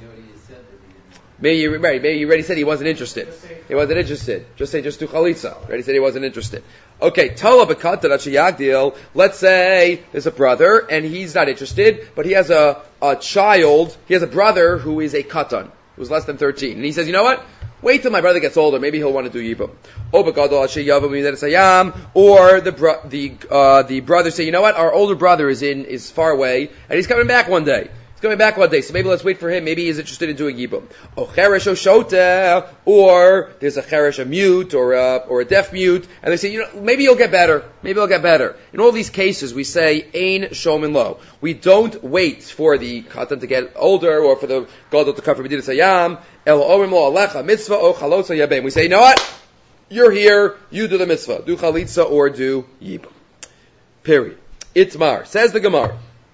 Maybe you already said he wasn't interested. He wasn't interested. Just say just do chalitza. Already said he wasn't interested. Okay, Tala b'katan yagdil. Let's say there's a brother and he's not interested, but he has a child. He has a brother who is a katan, who's less than 13, and he says, you know what? Wait till my brother gets older. Maybe he'll want to do yibum. Or the brother say, you know what? Our older brother is far away, and he's coming back one day. So maybe let's wait for him. Maybe he's interested in doing yibum. Or there's a cheresh, a mute, or a deaf mute, and they say, you know, maybe you'll get better. Maybe he'll get better. In all these cases, we say ein shomin lo. We don't wait for the katan to get older, or for the gadol to come from Medina Sayam. El omrim lo alecha mitzvah o chalotza yabem. We say, you know what? You're here. You do the mitzvah. Do chalitza or do yibum. Period. Itmar says the Gemara.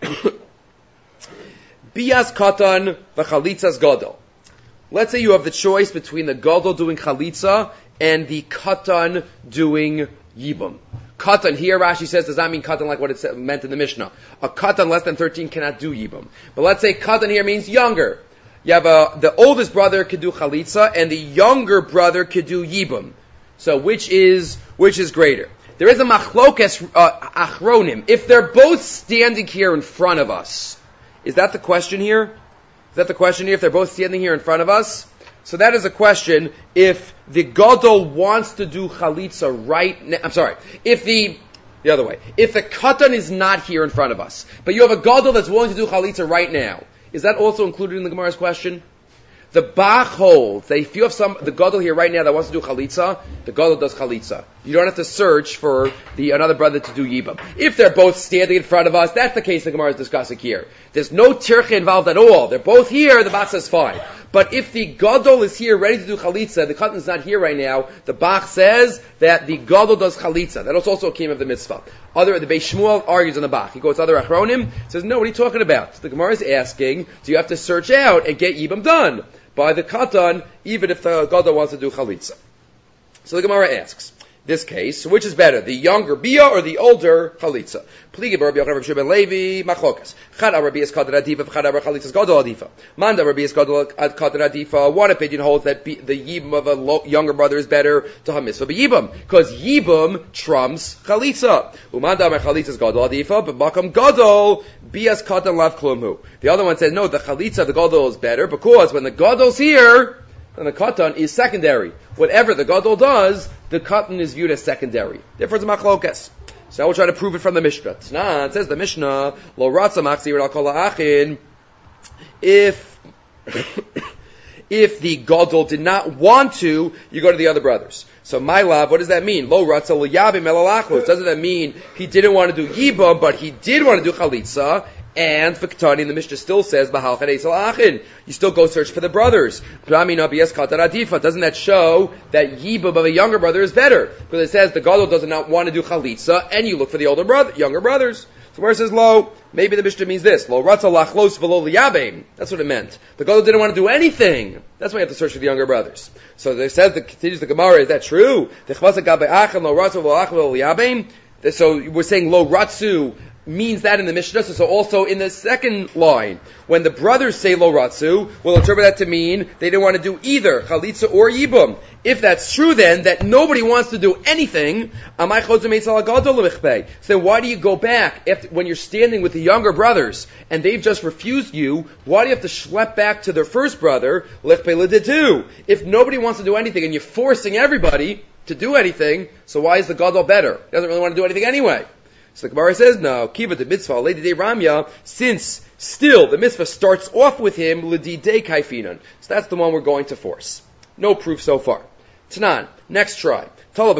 Bias katan v'chalitzas gadol. Let's say you have the choice between the gadol doing chalitza and the katan doing yibum. Katan here, Rashi says, does not mean katan like what it meant in the Mishnah. A katan less than 13 cannot do yibum. But let's say katan here means younger. You have the oldest brother could do chalitza and the younger brother could do yibum. So which is greater? There is a machlokes achronim. If they're both standing here in front of us, is that the question here? If they're both standing here in front of us? So that is a question. If the gadol wants to do chalitza right now, if the other way. If the katan is not here in front of us, but you have a gadol that's willing to do chalitza right now, is that also included in the Gemara's question? The Bach holds that if you have the gadol here right now that wants to do chalitza, the gadol does chalitza. You don't have to search for another brother to do Yibam. If they're both standing in front of us, that's the case the Gemara is discussing here. There's no tirche involved at all. They're both here, the Bach says fine. But if the Gadol is here ready to do Chalitza, the Katan is not here right now, the Bach says that the Gadol does Chalitza. That also came of the mitzvah. The Beis Shmuel argues on the Bach. He goes other Achronim, says, no, what are you talking about? So the Gemara is asking, do you have to search out and get Yibam done by the Katan, even if the Gadol wants to do Chalitza? So the Gemara asks, this case, which is better, the younger Bia or the older Chalitza? Pligi Rabbi Yochanan Rabbi Shimon Levi Machlokas. Chad Rabbi is Kadar Adifa, Chad Rabbi Chalitza is Gadol Adifa. Manda Rabbi is Gadol Kadar Adifa. One opinion holds that the Yibam of a younger brother is better to HaMitzvah Yibam, because Yibam trumps Chalitza. Umanda Amar Chalitza is Gadol Adifa, but Makam Gadol Bias Katan Lav Klumhu. The other one says no, the Chalitza, the Gadol is better, because when the Gadol's here, then the Katan is secondary. Whatever the Gadol does, the Katan is viewed as secondary. Therefore, it's a machlokas. So now we'll try to prove it from the Mishnah. Tnan says the Mishnah, Lo Ratza Machzir Al Kol Ha'achin. If the Gadol did not want to, you go to the other brothers. So my love, what does that mean? Lo Ratza Lo Yabim El Alachlos. Doesn't that mean he didn't want to do Yibam, but he did want to do Chalitza? And Fiktani, the Mishnah still says, you still go search for the brothers. Doesn't that show that Yibam of a younger brother is better? Because it says the Gadol does not want to do Chalitza, and you look for the younger brothers. So where it says lo, maybe the Mishnah means this. Lo ratza lachlos v'lo liyabim. That's what it meant. The Gadol didn't want to do anything. That's why you have to search for the younger brothers. So they said, continues the Gemara, is that true? So we're saying lo ratzu means that in the Mishnah, so also in the second line, when the brothers say lo ratzu, we'll interpret that to mean they didn't want to do either Chalitza or Yibam. If that's true then, that nobody wants to do anything, so then why do you go back when you're standing with the younger brothers and they've just refused you? Why do you have to schlep back to their first brother? If nobody wants to do anything and you're forcing everybody to do anything, so why is the Gadol better? He doesn't really want to do anything anyway. So the Gemara says, no, kiva de mitzvah, lady de ramya, since still the mitzvah starts off with him, l'didei kaifinan. So that's the one we're going to force. No proof so far. Tanan, next try. If the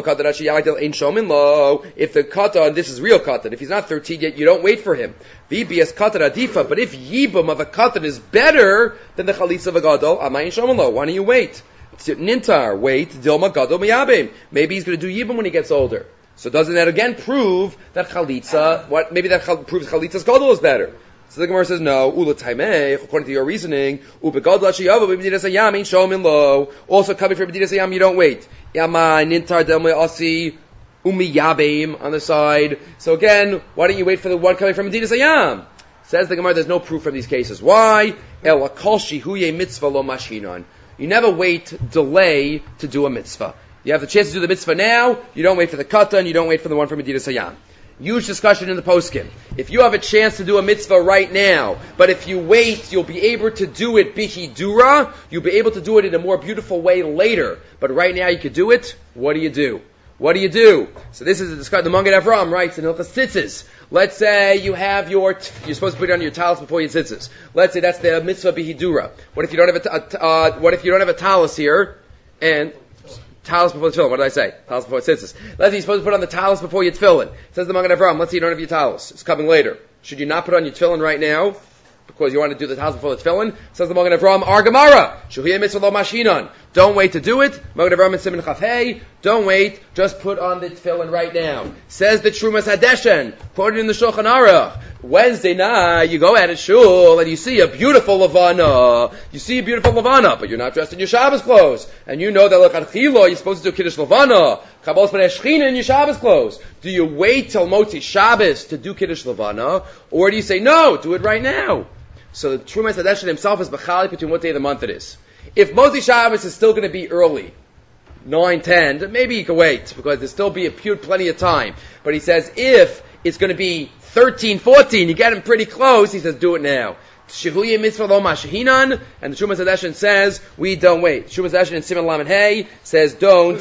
katan, this is real katan, if he's not 13 yet, you don't wait for him. VBS katan adifa, but if yibam of a katan is better than the chalitza of a gadol, amayin shomin lo, why don't you wait? Nintar, wait, dilma gadol miyabim. Maybe he's going to do yibam when he gets older. So doesn't that again prove that chalitza? Maybe that proves chalitza's gadol is better. So the Gemara says no. Ula taimeh, according to your reasoning, ubegadol sheyavo b'medinas hayam ain't shomin lo. Also coming from medinas hayam, you don't wait. Yamai nintar delmei asi umiyabim on the side. So again, why don't you wait for the one coming from medinas hayam? Says the Gemara, there's no proof from these cases. Why? Ela kol shihuye mitzvah lo mashinon. You never delay to do a mitzvah. You have the chance to do the mitzvah now, you don't wait for the katan, you don't wait for the one from Medinas Hayam. Huge discussion in the poskim. If you have a chance to do a mitzvah right now, but if you wait, you'll be able to do it bihidura, you'll be able to do it in a more beautiful way later. But right now you could do it, what do you do? What do you do? So this is a discussion. The Magen Avraham writes in Hilchos Tzitzis. Let's say you have you're supposed to put it on your talis before your tzitzis. Let's say that's the mitzvah bihidura. What if you don't have a talis here, and talis before the tefillin? What did I say? Talis before tzitzis. Let's say you're supposed to put on the talis before your tefillin. Says the Magen Avraham, let's say you don't have your talis. It's coming later. Should you not put on your tefillin right now? Because you want to do the talis before the tefillin? Says the Magen Avraham, Ar Gemara, Shuhiyah mitzvah lo mashinan. Don't wait to do it. Magen Avraham and Siman Chaf Hey. Don't wait. Just put on the tefillin right now. Says the Trumas Hadeshen. Quoted in the Shulchan Aruch. Wednesday night, you go out at shul and you see a beautiful Levana. But you're not dressed in your Shabbos clothes. And you know that l'chadchila you're supposed to do Kiddush Levana. Kabbalas B'nai Shechina in your Shabbos clothes. Do you wait till Motzi Shabbos to do Kiddush Levana? Or do you say, no, do it right now? So the Trumas Hadeshen himself is b'chalik between what day of the month it is. If Motzi Shabbos is still going to be early, 9, 10, maybe you can wait, because there'll still be plenty of time. But he says, if it's going to be 13, 14, you get him pretty close, he says, do it now. Shehuye mitzvah lo mashinan, and the Trumas Hadeshen says, we don't wait. Trumas Hadeshen in Siman Lamed Hey says, don't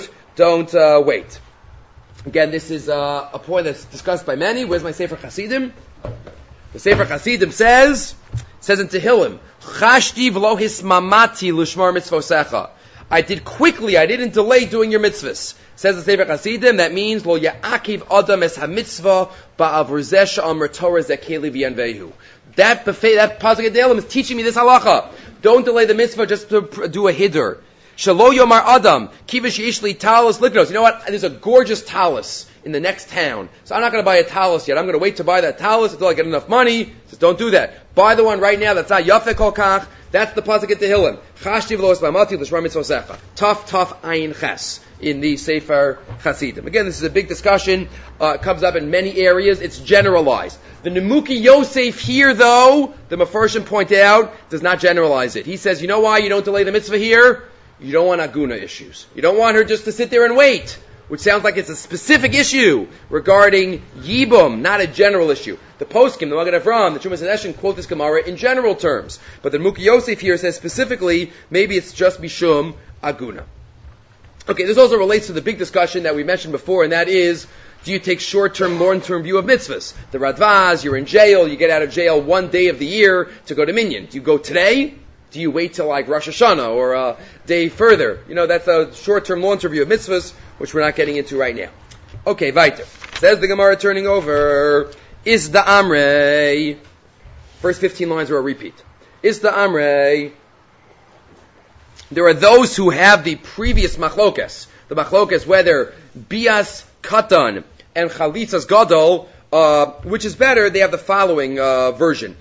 wait. Again, this is a point that's discussed by many. Where's my Sefer Chasidim? The Sefer Chasidim says in Tehillim, Chashti v'lo hismamati l'shmar mitzvosecha. I did quickly, I didn't delay doing your mitzvahs. Says the Sefer Hasidim, that means, lo ya'akiv adam es ha-mitzvah ba'avur zeh she'amar Torah zeh keli v'yanvehu. That Pasuk Adelim is teaching me this halacha. Don't delay the mitzvah just to do a hiddur. Shelo yomar adam, kivish ishli talis liknos. You know what? There's a gorgeous talis in the next town. So I'm not going to buy a talis yet. I'm going to wait to buy that talis until I get enough money. Just don't do that. Buy the one right now that's not yafeh kol kach. That's the Pasuk at Tehillim. Chashti v'lo eslamati l'shma mitzvosecha. Taf ayin ches in the Sefer Hasidim. Again, this is a big discussion. It comes up in many areas. It's generalized. The Nemuki Yosef here, though, the Mefarshim point out, does not generalize it. He says, you know why you don't delay the mitzvah here? You don't want aguna issues. You don't want her just to sit there and wait, which sounds like it's a specific issue regarding Yibum, not a general issue. The Poskim, the Magen Avraham, the Chumash Haneshin quote this Gemara in general terms. But the Nemuki Yosef here says specifically, maybe it's just Mishum Aguna. Okay, this also relates to the big discussion that we mentioned before, and that is, do you take short-term, long-term view of mitzvahs? The Radvaz, you're in jail, you get out of jail one day of the year to go to Minyan. Do you go today? Do you wait till like Rosh Hashanah or a day further? You know, that's a short-term, long-term view of mitzvahs, which we're not getting into right now. Okay, weiter. Says the Gemara turning over, Is the Amrei. First 15 lines are a repeat. Is the Amrei. There are those who have the previous machlokes. The machlokes, whether bias katan and chalitzas gadol, which is better, they have the following version.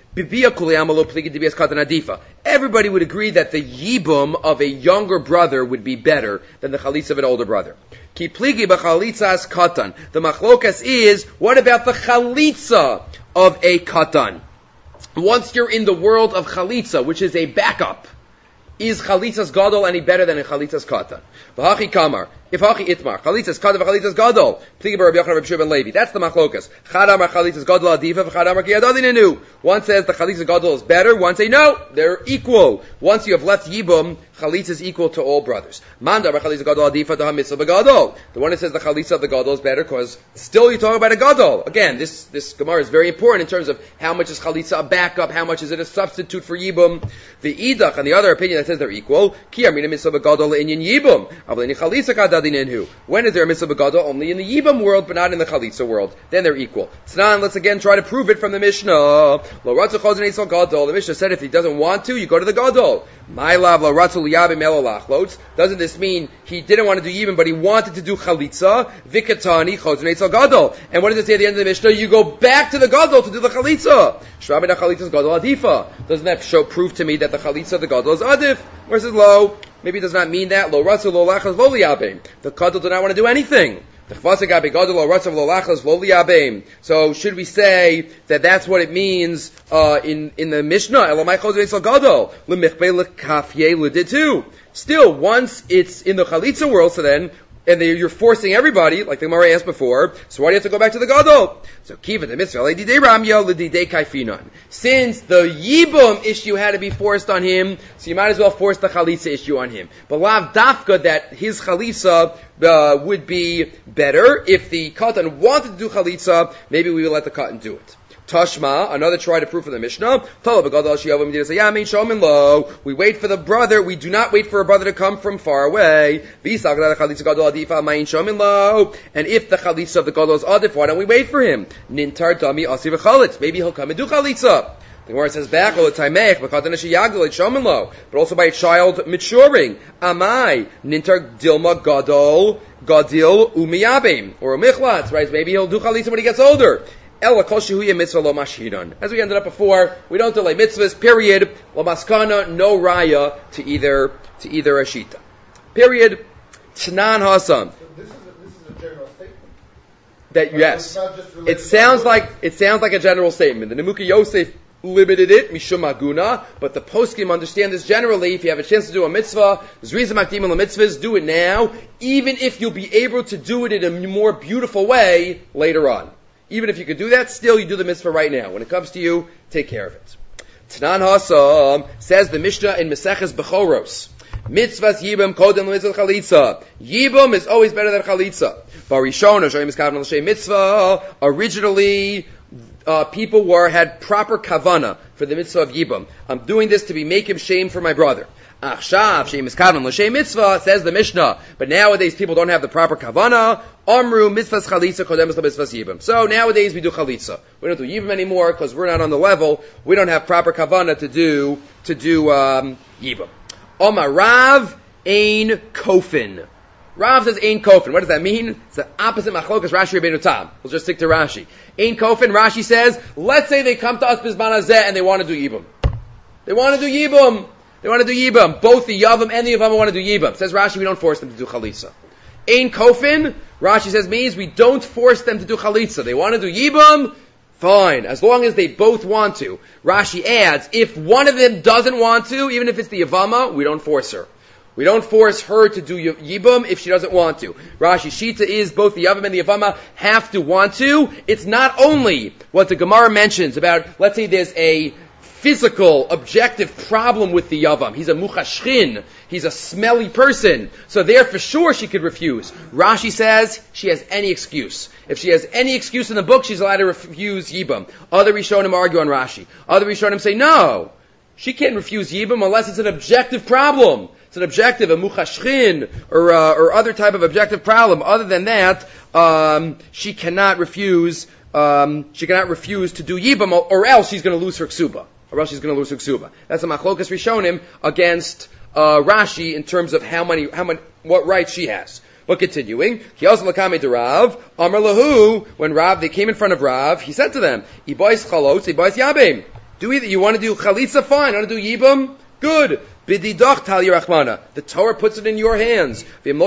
Everybody would agree that the yibum of a younger brother would be better than the chalitza of an older brother. The machlokas is, what about the chalitza of a katan? Once you're in the world of chalitza, which is a backup, is chalitzas gadol any better than a chalitzas katan? V'hachi kamar, if hachi itmar, chalitzas katan v'chalitzas gadol, pligi bar Rabbi Yochanan Rabbi Shimon Levi. That's the machlokas. Chad amar chalitzas gadol adifa, v'chad amar ki yadadinenu. One says the chalitzas gadol is better, one say no, they're equal. Once you have left yibum, chalitza is equal to all brothers. Manda amar chalitzas gadol adifa to ha-mitzvah b'gadol. The one that says the chalitza of the gadol is better, because still you're talking about a gadol. Again, this Gemara is very important in terms of how much is chalitza a backup, how much is it a substitute for yibum. The idach, and the other opinion that says they're equal, ki amina mitzvah b'gadol inyan yibum. When is there a mitzvah b'gadol? Only in the Yibam world, but not in the Chalitza world. Then they're equal. Tznan, let's again try to prove it from the Mishnah. Lo ratzu chozin eisal gadol. The Mishnah said if he doesn't want to, you go to the gadol. My love, lo ratzu liyabim elo lachlots. Doesn't this mean he didn't want to do Yibam, but he wanted to do Chalitza? Vikatani chozin eisal gadol. And what does it say at the end of the Mishnah? You go back to the gadol to do the Chalitza. Shramina Chalitza's gadol adifa. Doesn't that prove to me that the Chalitza of the gadol is adif? Where's it lo? Maybe it does not mean that. Lo ratzu lo lachas lo liyabim. The gadol do not want to do anything. So should we say that that's what it means in the Mishnah? Still, once it's in the Chalitza world, so then, and you're forcing everybody, like the Gemara asked before, so why do you have to go back to the gadol? So kiva the mitzvah l'didei ramya l'didei kaifinan. Since the yibum issue had to be forced on him, so you might as well force the chalitza issue on him. But lav dafka that his chalitza would be better if the katan wanted to do chalitza. Maybe we will let the katan do it. Tashma, another try to prove for the Mishnah. We wait for the brother. We do not wait for a brother to come from far away. And if the chalitza of the gadol is adif, why don't we wait for him? Nintar dami asi v'chalitz. Maybe he'll come and do chalitza. The Gemara says back, but also by a child maturing. Amai nintar dilma gadol gadil umiyabim or umichlatz. Right? Maybe he'll do chalitza when he gets older. As we ended up before, we don't delay mitzvahs, period. La maskana, no raya to either ashita. Period. Tnan hasam. So this is a general statement. That yes. It sounds like a general statement. The Nemuki Yosef limited it, mishum aguna, but the poskim understand this generally. If you have a chance to do a mitzvah, zriza makdim la mitzvahs, do it now, even if you'll be able to do it in a more beautiful way later on. Even if you could do that, still you do the mitzvah right now. When it comes to you, take care of it. Tnan Hasam says the Mishnah in Meseches Bechoros. Mitzvahs Yibam Kodem Mitzvah Chalitza. Yibam is always better than Chalitza. Barishon Hashem is Kavan L'Shem Mitzvah. Originally, people had proper kavana for the mitzvah of Yibam. I'm doing this to be make him shame for my brother. Achshav she'im iskadon l'shem mitzvah, says the Mishnah. But nowadays people don't have the proper kavana. Amru mitzvahs chalitza kodemus mitzvahs yibam. So nowadays we do chalitza. We don't do yibam anymore because we're not on the level. We don't have proper kavana to do yibam. Omar Rav ein kofin. Rav says ein kofin. What does that mean? It's the opposite machlokas Rashi Rabbeinu Tam. We'll just stick to Rashi. Ein kofin. Rashi says, let's say they come to us bizman hazeh and they want to do yibam. They want to do yibam. Both the Yavam and the Yavam want to do Yibam. Says Rashi, we don't force them to do Chalitza. Ein Kofin, Rashi says, means we don't force them to do Chalitza. They want to do Yibam, fine, as long as they both want to. Rashi adds, if one of them doesn't want to, even if it's the Yavama, we don't force her. We don't force her to do Yibam if she doesn't want to. Rashi Shita is both the Yavam and the Yavama have to want to. It's not only what the Gemara mentions about, let's say there's a physical, objective problem with the Yavam. He's a muchashchin. He's a smelly person. So there for sure she could refuse. Rashi says she has any excuse. If she has any excuse in the book, she's allowed to refuse Yibam. Other Rishonim argue on Rashi. Other Rishonim say no. She can't refuse Yibam unless it's an objective problem. It's an objective, a muchashchin, or other type of objective problem. Other than that, she cannot refuse to do Yibam, or else she's going to lose her ksuba. That's a machlokas Rishonim against Rashi in terms of what rights she has. But continuing, Amar lahu, when they came in front of Rav, he said to them, Ibois chalotz, Ibois yabim. You want to do chalitza? Fine. You want to do yibam? Good. Bididach tal yirachmana. The Torah puts it in your hands.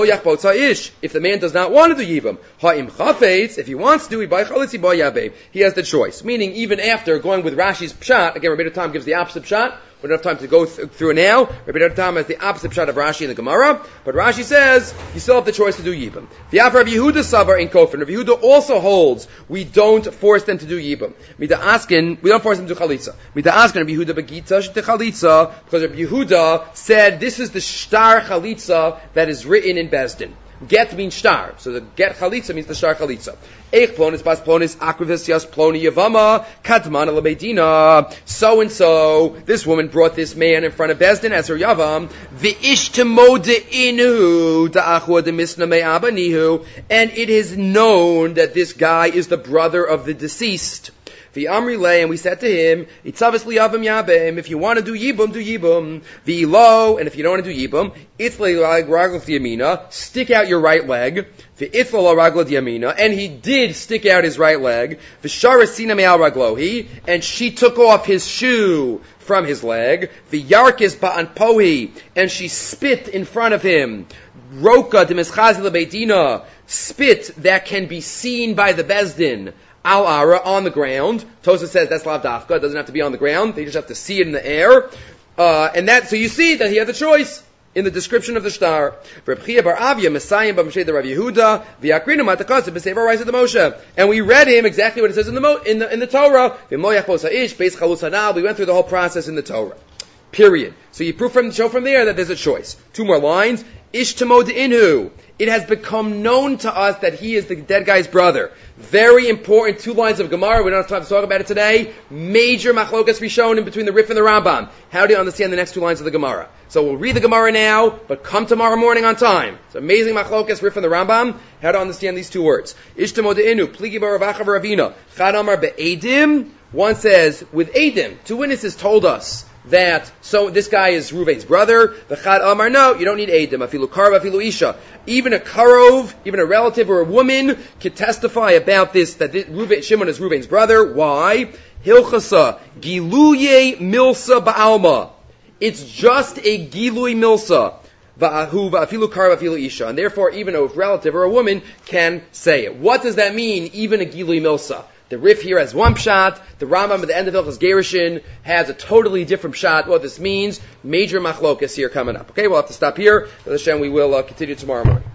If the man does not want to do yibam, ha'im chafetz, if he wants to, he has the choice. Meaning, even after going with Rashi's pshat, again, Rabbeinu Tam gives the opposite pshat. We don't have time to go through it now. Rabbeinu Tam has the opposite pshat of Rashi in the Gemara, but Rashi says you still have the choice to do yibam. V'yaf Rabbi Yehuda savar in kofin. Rabbi Yehuda also holds we don't force them to do yibam. We don't force them to do chalitza. Rabbi Yehuda begita chalitza, because Rabbi Yehuda said this is the shtar chalitza that is written in Bezdin. Get means shtar. So the get chalitza means the shtar chalitza. Eich plonis bas plonis akrivis yas ploni yavama kadman alabedina. So and so, this woman brought this man in front of Bezdin as her yavam. V'ish temode inu da'achua demisna me'abanihu. And it is known that this guy is the brother of the deceased. V'amri lei, and we said to him, Itzavis liyavam yabem, if you want to do yibum, do yibum. V'ilo, and if you don't want to do yibum, itzle ragla yamina, stick out your right leg. V'itzle ragla yamina, and he did stick out his right leg. V'shara sina me'al raglohi, and she took off his shoe from his leg. V'yarkis ba'an pohi, and she spit in front of him. Roka demischazi lebeidina, spit that can be seen by the Bezdin. Al-ara, on the ground. Tosa says that's lav dafka. It doesn't have to be on the ground. They just have to see it in the air. So you see that he had the choice in the description of the shtar. And we read him exactly what it says in the Torah. We went through the whole process in the Torah. Period. So you show from there that there's a choice. Two more lines. Ish tamod inhu. It has become known to us that he is the dead guy's brother. Very important 2 lines of Gemara. We don't have time to talk about it today. Major machlokas Rishonim between the Rif and the Rambam. How do you understand the next 2 lines of the Gemara? So we'll read the Gemara now, but come tomorrow morning on time. It's amazing machlokas Rif and the Rambam. How to understand these 2 words. Ish tamod inhu. Pligi baravacha v'ravina. Chad amar be'edim. One says, with edim, 2 witnesses told us that, so this guy is Reuven's brother. The Chad Amar, no, you don't need Eidim. Afilu Karva, Afilu Isha. Even a Karov, even a relative or a woman could testify about this, that Shimon is Reuven's brother. Why? Hilchasa, Giluye Milsa Ba'alma. It's just a Gilui Milsa. Va'ahu va'afilu Karva, Afilu Isha. And therefore, even a relative or a woman can say it. What does that mean, even a Gilui Milsa? The Rif here has one pshat. The Rambam at the end of Hilchos Gerushin has a totally different pshat. What this means, major machlokas here coming up. Okay, we'll have to stop here. We will continue tomorrow morning.